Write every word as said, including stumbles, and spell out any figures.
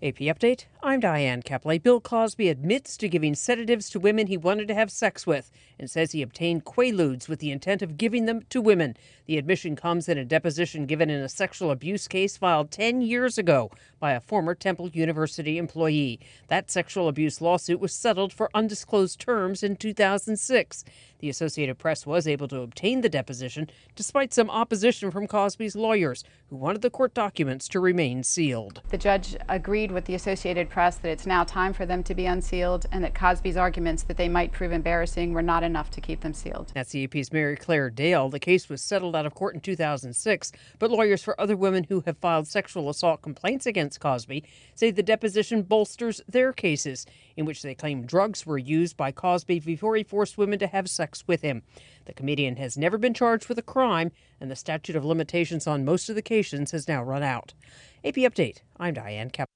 A P Update, I'm Diane Kepley. Bill Cosby admits to giving sedatives to women he wanted to have sex with and says he obtained Quaaludes with the intent of giving them to women. The admission comes in a deposition given in a sexual abuse case filed ten years ago by a former Temple University employee. That sexual abuse lawsuit was settled for undisclosed terms in two thousand six. The Associated Press was able to obtain the deposition despite some opposition from Cosby's lawyers, who wanted the court documents to remain sealed. The judge agreed with the Associated Press that it's now time for them to be unsealed and that Cosby's arguments that they might prove embarrassing were not enough to keep them sealed. That's the A P's Mary Claire Dale. The case was settled out of court in two thousand six, but lawyers for other women who have filed sexual assault complaints against Cosby say the deposition bolsters their cases, in which they claim drugs were used by Cosby before he forced women to have sex with him. The comedian has never been charged with a crime, and the statute of limitations on most of the cases has now run out. A P Update, I'm Diane Kepley.